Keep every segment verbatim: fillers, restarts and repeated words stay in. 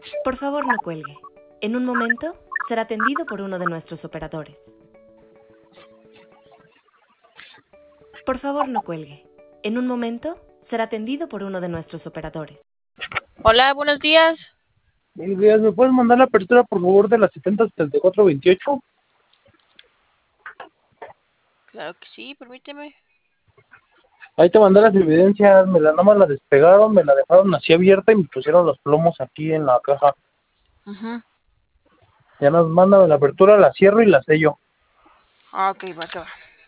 Por favor, no cuelgue. En un momento será atendido por uno de nuestros operadores. Por favor, no cuelgue. En un momento será atendido por uno de nuestros operadores. Hola, buenos días. Buenos días, ¿me puedes mandar la apertura, por favor, de la setenta setenta y cuatro veintiocho? Claro que sí, permíteme. Ahí te mandé las evidencias, me la nada más la despegaron, me la dejaron así abierta y me pusieron los plomos aquí en la caja. Ajá. Ya nos mandan la apertura, la cierro y la sello. Ah, ok, va, que va.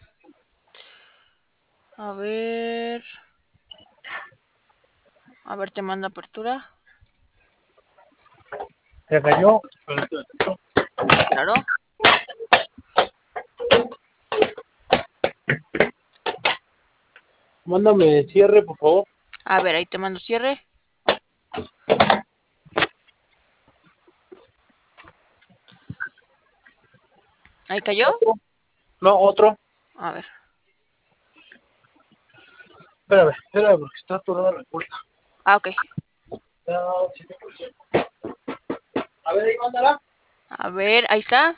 A ver. A ver, te mando apertura. ¿Se cayó? Claro. Mándame cierre, por favor. A ver, ahí te mando cierre. ¿Ahí cayó? ¿Otro? No, otro. A ver. Espérame, espérame, porque está atorada la puerta. Ah, ok. No, sí te puse. A ver, ahí mándala. A ver, ahí está.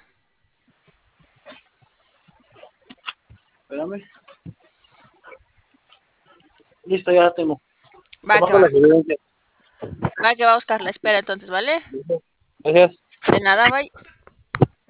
Espérame. Listo, ya la tengo. Te Va, que mando va. las evidencias. Va, que va a buscarla. Espera entonces, ¿vale? Gracias. De nada, bye.